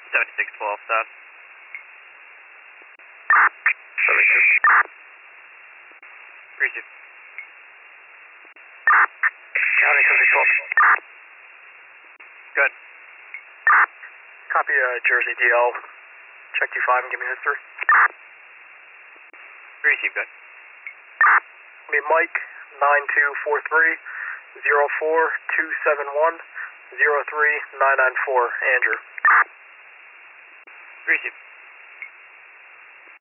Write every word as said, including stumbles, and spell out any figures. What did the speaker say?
seventy-six twelve south. seventy-two. Receive. County seventy-six twelve. Good. Copy uh, Jersey D L. Check T five and give me history. Receive, good. Give me Mike, nine two four three, zero four two seven one, zero three nine nine four. Andrew. Receive.